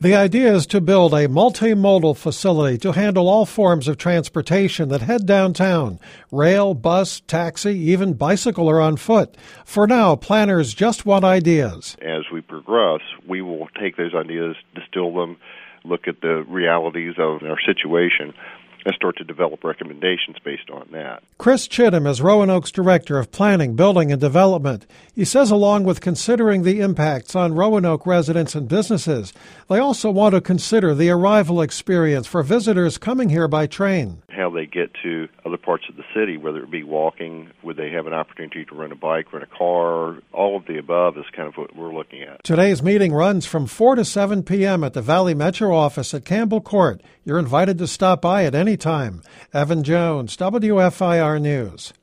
The idea is to build a multimodal facility to handle all forms of transportation that head downtown. Rail, bus, taxi, even bicycle or on foot. For now, planners just want ideas. As we progress, we will take those ideas, distill them, look at the realities of our situation, and start to develop recommendations based on that. Chris Chittum is Roanoke's Director of Planning, Building, and Development. He says along with considering the impacts on Roanoke residents and businesses, they also want to consider the arrival experience for visitors coming here by train. How they get to other parts of the city, whether it be walking, would they have an opportunity to rent a bike, rent a car, all of the above is kind of what we're looking at. Today's meeting runs from 4 to 7 p.m. at the Valley Metro office at Campbell Court. You're invited to stop by at any time. Evan Jones, WFIR News.